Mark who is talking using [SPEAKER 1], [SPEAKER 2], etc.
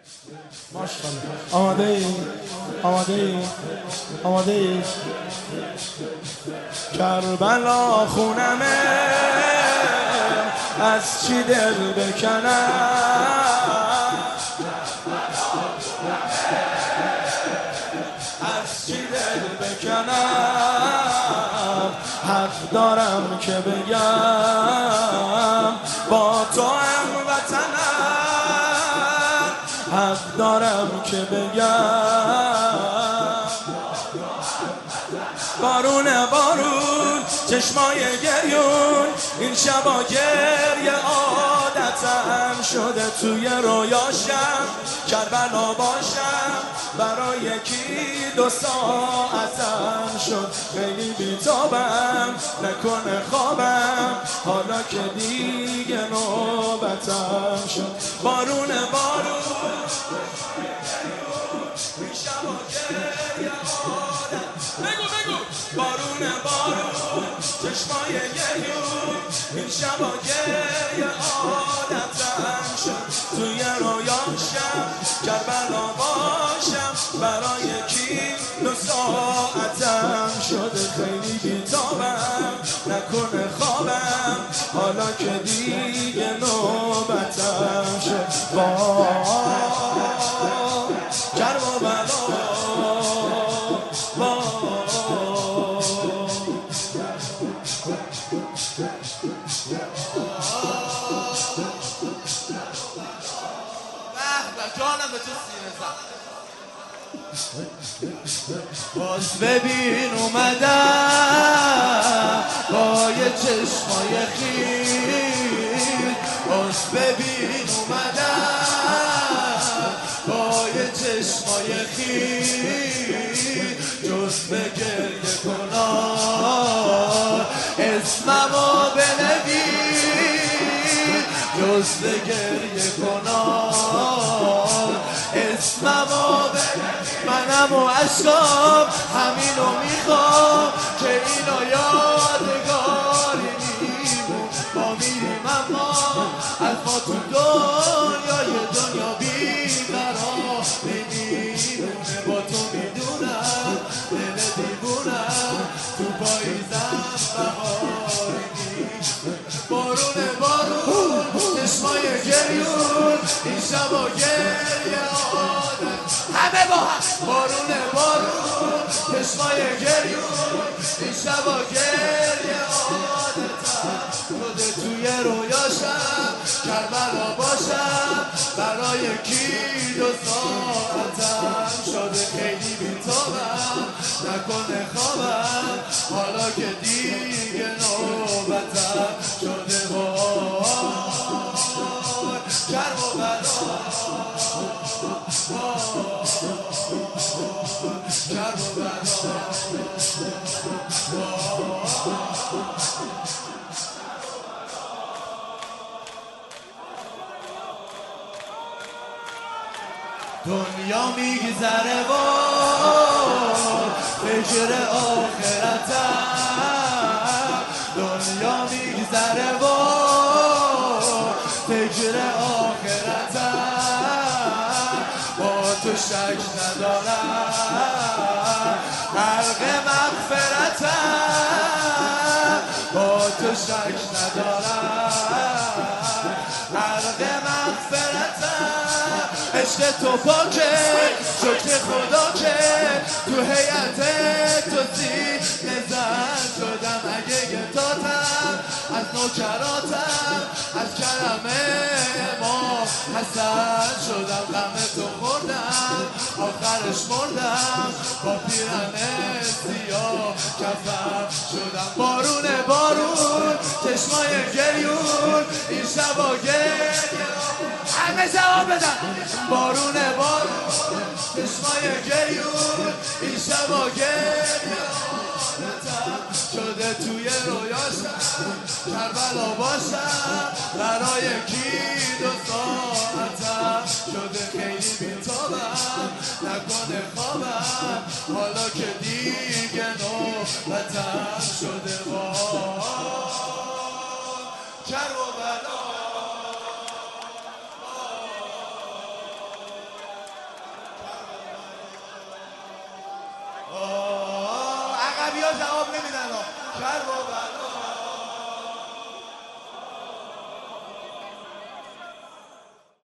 [SPEAKER 1] ماشاءالله. آماده ای؟ آماده ای؟ آماده ای؟ کربلا خونمه از چی دل بکنم، از چی دل بکنم، حق دارم که بگم با تو هم وطنم، حق دارم که بگم بارونه بارون چشمای گریون، این شبا گریه عادتم شده، توی رویاشم کربلا باشم، برای یکی 2 ساعتم شد، خیلی بیتابم نکنه خوابم، حالا که دیگه نوبتم شد. بارونه بارون این شبا گریه عادتم، بارونه بارون چشمای گریون، این شبا گریه عادتم شد، توی رویاشم کربلا باشم، برای کی 2 ساعتم شده، خیلی بیتابم نکنه خوابم، حالا که دیگه نوبتم شد. کرب و بلا
[SPEAKER 2] جانم به تو سینه زد. باز ببین اومدم با یه چشمای خیل، باز ببین اومدم با یه چشمای خیل، جز به گریه کنار اسممو بنویس، جز به گریه کنار اسممو بنویس، منم و عشقام همینو میخوام که اینو یادگاری میمون، ما میریم اما از ما تو دنیا بیقرار میمونه، با تو میدونم دل دیوونم تو پاییزم بهاری میمونه. بارونه بارون چشمای گریون، این شبا گریه عادت همه با هم، بارونه بارون چشمای گریون، این شبا گریه عادتم شده، توی رویاشم کربلا باشم، برای کی 2 ساعتم شده، خیلی بیتابم نکنه خوابم، حالا که دیگه نوبتم شده، وای کرب و بلا کرب و بلا. دنیا میگذره و فکر آخرتم، دنیا میگذره و فکر آخرتم، با تو شک ندارم غرق مغفرتم، با تو شک ندارم غرق مغفرتم، عشق تو پاکه شکر خدا که تو هیئت تو سینه زن شدم، اگه گتاتم از نوکراتم از کرم ما حسن شدم، غم تو خوردم آخرش مردم، با پیرن سیاه کفن شدم. بارونه بارون چشمای گریون، این شبا گریه همه جواب بدن. بارونه بارون چشمای گریون، این شبا گریه عادتم شده، توی رویاشم کربلا باشم، برای کی 2 ساعتم شده، خیلی بیتابم نکنه خوابم، حالا که دیگه نوبتم شده، وای کرب و بلا. ها جواب نمیدن ها. شهر و